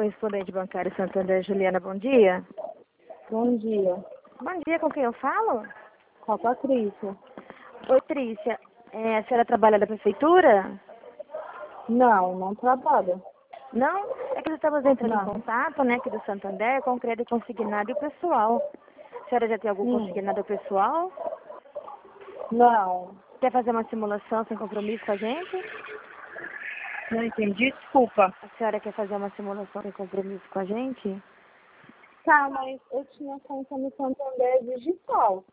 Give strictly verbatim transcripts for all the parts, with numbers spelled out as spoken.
correspondente bancário Santander, Juliana, bom dia. Bom dia. Bom dia, com quem eu falo? Com a Patrícia. Oi, Trícia. É, a senhora trabalha na prefeitura? Não, não trabalha. Não? É que nós estamos entrando Não. em contato, né, aqui do Santander, com o crédito consignado e o pessoal. A senhora já tem algum Hum. consignado pessoal? Não. Quer fazer uma simulação sem compromisso com a gente? Não entendi, desculpa. A senhora quer fazer uma simulação sem compromisso com a gente? Tá, mas eu tinha conta no Santander digital.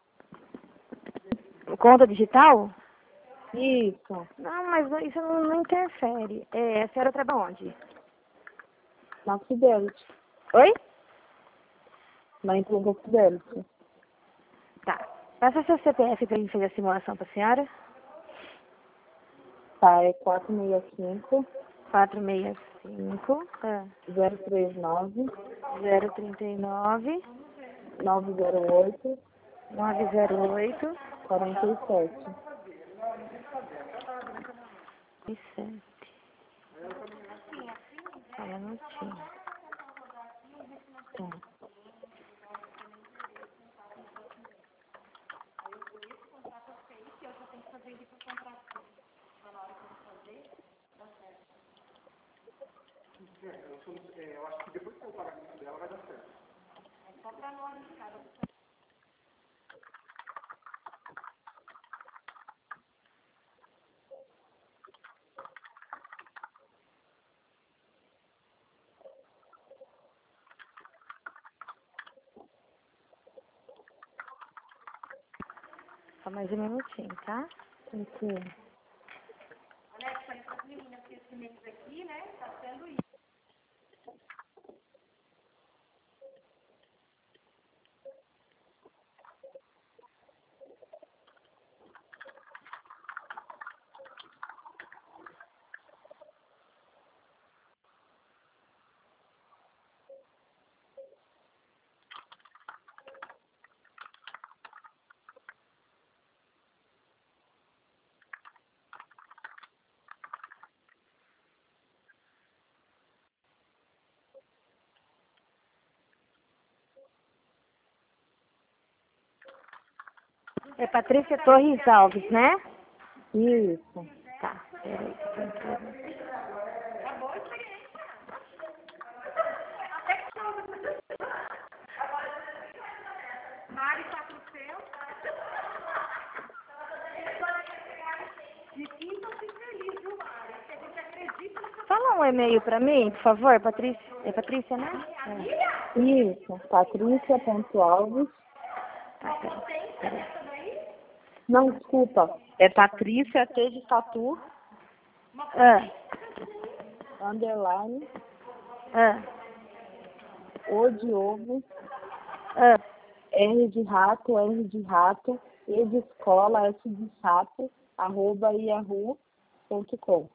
Conta digital? Isso. Não, mas não- isso não, não interfere. É, a senhora trabalha onde? Na Fidelity. Oi? Na empresa Fidelity. Tá. Passa seu C P F para a gente fazer a simulação para a senhora. Tá, é quatro seis cinco, quatro seis cinco, ah, zero três nove, zero três nove, nove zero oito, nove zero oito quatro sete. e sete. Só um minutinho. Tá. Só mais um minutinho, tá? Entendi. É Patrícia Torres Alves, né? Isso. Tá, peraí. que eu tô entrando. Fala um e-mail pra mim, por favor, Patrícia. É Patrícia, né? É. Isso. Patrícia.alves. Tá, peraí. peraí. Não, desculpa. É Patrícia T de Tatu, Ah, underline, ah, O de ovo, ah. R de rato, R de rato, E de escola, S de sapo, arroba yahoo ponto com.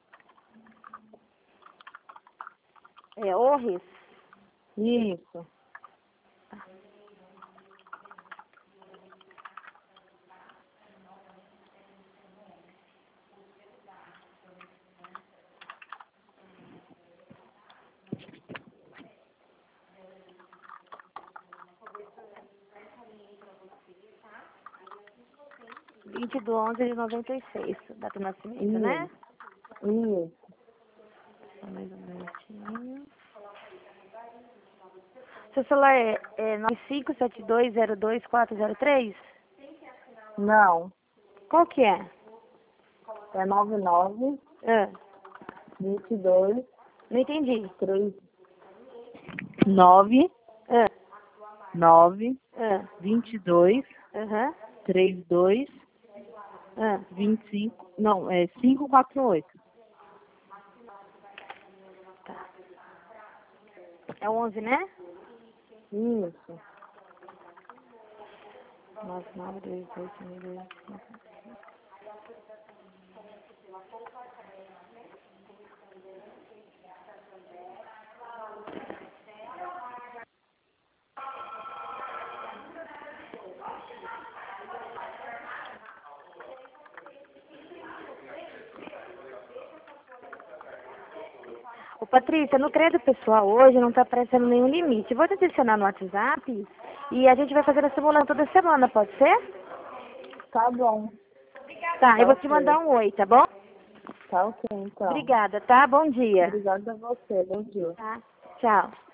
É Orris? Isso. vinte de onze de noventa e seis, data de nascimento, né? Isso. Só mais um minutinho. Seu celular é, é nove cinco sete dois zero dois quatro zero três? Não. Qual que é? É nove nove, Ah, vinte e dois, não entendi. três. nove, Ah, nove, ah, vinte e dois, aham, trinta e dois, ah. vinte e cinco. Não, é cinco quatro oito. Tá. É onze, né? Isso. nove nove dois dois dois dois cinco. Ô, Patrícia, no crédito pessoal hoje não está aparecendo nenhum limite. Vou te adicionar no WhatsApp e a gente vai fazer a simulação toda semana, pode ser? Tá bom. Tá, Tá eu vou te ok. mandar um oi, tá bom? Tá ok, então. Obrigada, tá? Bom dia. Obrigada a você. Bom dia. Tá. Tchau.